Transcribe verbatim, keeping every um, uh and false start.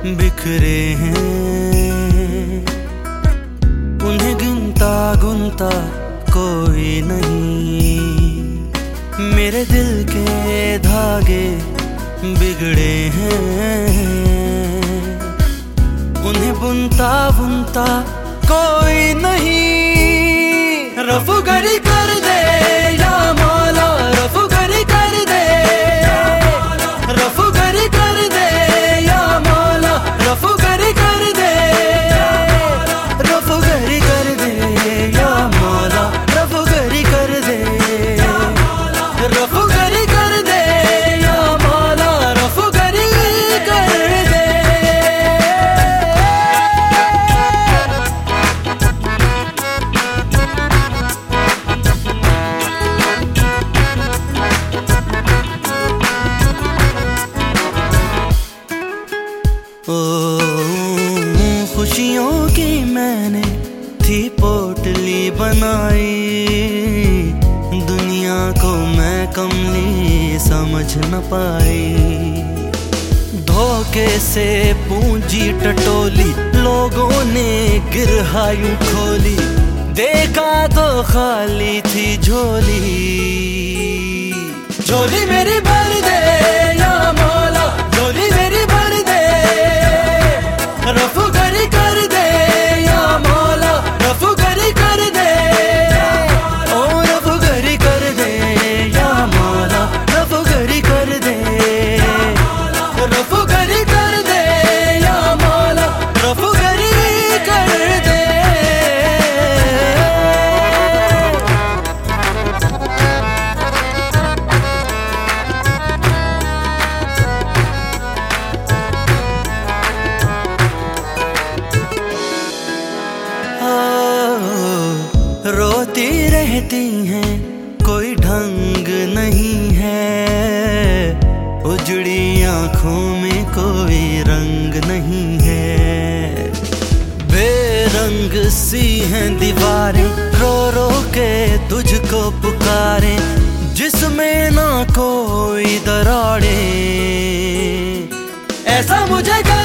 बिखरे हैं, उन्हें गिनता गुनता कोई नहीं। मेरे दिल के धागे बिगड़े हैं, उन्हें बुनता बुनता कोई नहीं। रफू गरी कर दे या मौला, रफू गरी कर दे, रफू गरी कर दे या मौला, रफू गरी कर दे, रफू गरी कर दे या मौला, रफू गरी कर दे, रफू गरी कर दे या मौला, रफू गरी कर दे। ओ खुशियों की मैंने थी पोटली बनाई, दुनिया को मैं कमली समझ न पाई। धोखे से पूंजी टटोली, लोगों ने गिरहायूं खोली, देखा तो खाली थी झोली। झोली मेरी भर दे या मौला, झोली मेरी भर दे, रफू गरी कर दे या मौला, रफू गरी कर दे, ओ रफू गरी कर दे या मौला, रफू गरी कर दे, रफू गरी कर दे या मौला, रफू गरी कर दे। रोती रहती हैं, कोई ढंग नहीं है, उजड़ी आंखों में कोई रंग नहीं है। बेरंग सी हैं दीवारें, रो रो के तुझको पुकारे, जिसमें ना कोई दराड़े। ऐसा मुझे